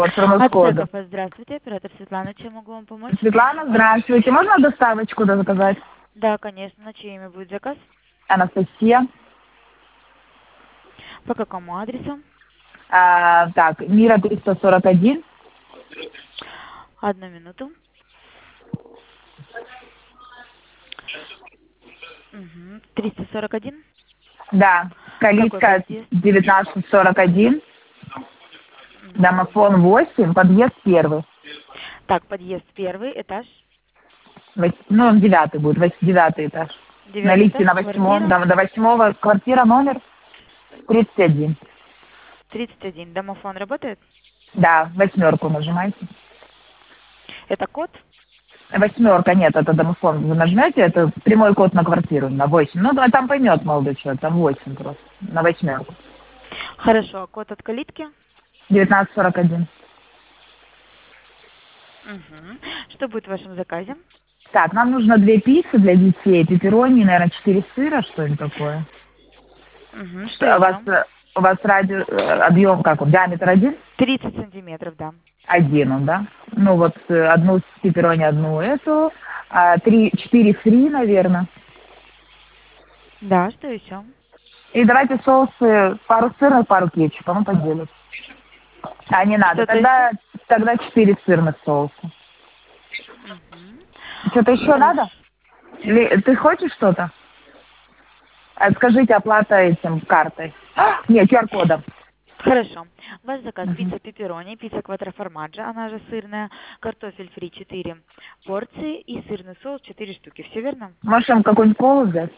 Промосхода. Отцеков, здравствуйте, оператор Светлана, чем могу вам помочь? Светлана, здравствуйте. Можно доставочку заказать? Да, конечно, на чье имя будет заказ? Анастасия. По какому адресу? Так, Мира 341. Одну минуту. Угу. 341? Да, Какой Калитка подъезд? 1941. Мгм. Домофон 8, подъезд 1. Так, подъезд первый, этаж. Ну, он 9 будет, 9 этаж. На Девятый лифте этаж, на 8, квартира. до 8 квартира, номер 31. 31. Домофон работает? Да, 8 нажимайте. Это код? 8, нет, это домофон. Вы нажмете, это прямой код на квартиру, на 8. Ну, да, там поймет молодой человек, там 8 просто, на 8. Хорошо, код от калитки? 1941. Угу. Что будет в вашем заказе? Так, нам нужно 2 пиццы для детей, пепперони, наверное, 4 сыра, что-нибудь такое. Угу. Что Что, еще? у вас объем как, диаметр 1? 30 сантиметров, да. 1 он, да? Ну вот одну с пепперони, одну эту, 4 фри, наверное. Да, что еще? И давайте соусы, пару сырных, пару кетчупа, ну поделим. Не надо, Что-то еще? тогда 4 сырных соуса. Угу. Что-то еще Хорошо. надо? Или ты хочешь что-то? Скажите, оплата этим картой. Нет, QR-кодом. Хорошо. Ваш заказ: пицца пепперони, пицца квадроформаджо, она же сырная, картофель фри 4 порции и сырный соус 4 штуки. Все верно? Можем какую-нибудь колу взять?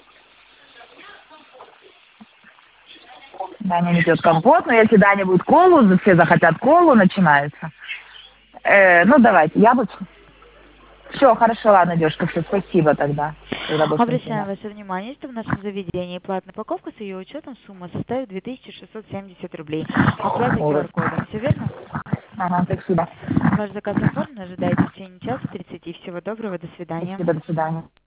Даня не пьет компот, но если Даня будет колу, все захотят колу, начинается. Ну, давайте, яблочко. Все, хорошо, ладно, девушка, все, спасибо тогда. Тогда больше ничего Обращаем не ваше внимание, что в нашем заведении платная покупка с ее учетом сумма составит 2670 рублей. Оплата надо. QR-кодом. Все верно? Ага, спасибо. Ваш заказ оформлен. Ожидайте в течение часа 30. Всего доброго. До свидания. Спасибо, до свидания.